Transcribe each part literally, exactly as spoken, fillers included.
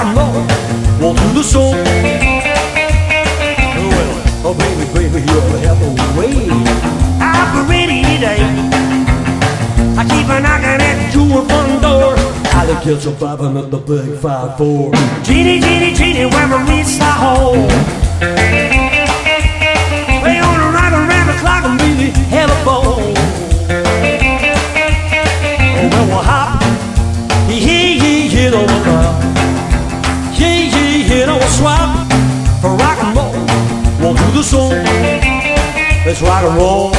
and roll, walk through the soul. Well, oh baby, baby, you'll have a way. I'll be ready today. I keep a knocking at your front door. I'll catch a bobbing at the big five four. Genie, genie, genie, when we reach the hole. We gonna rock around the clock and really have a ball. Oh, well, we'll hop, hee hee hit on the ground. Hee hee hit on a swap for rock and roll. Walk through the soul. Let's rock and roll.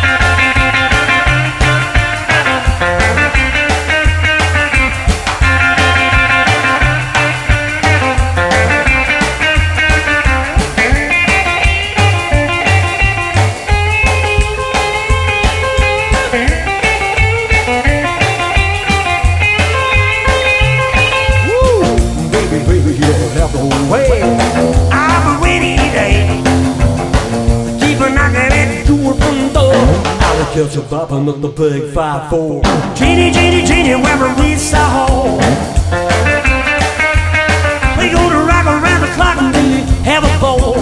Way. I'm ready today. Keep a knocking at your front door. I'll catch a bobbing at the big five four. Genie, genie, genie, when we reach the hall. We gonna rock around the clock and really have a ball.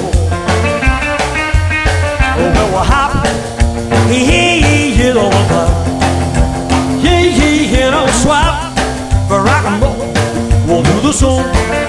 Oh, well, we'll hop, hee hee hit on the clock. Hee hee hit on swap for rock and roll. We'll do the song.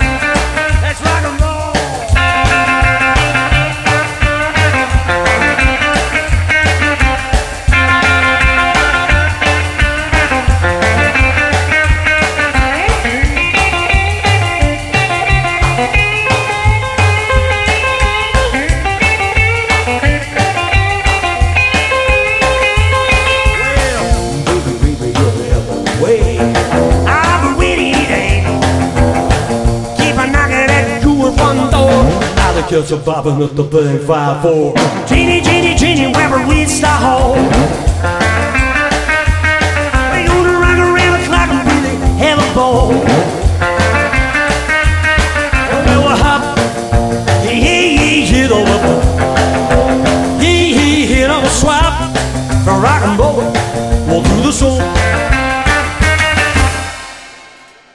Catch a bobbing at the big five four. Genie, genie, genie, when we reach the hole. We gonna rock around the clock and really have a ball. Well, we'll hop, hee hee hit on the ball. Hee hee hit on a swap for rock and roll. Walk through the soul.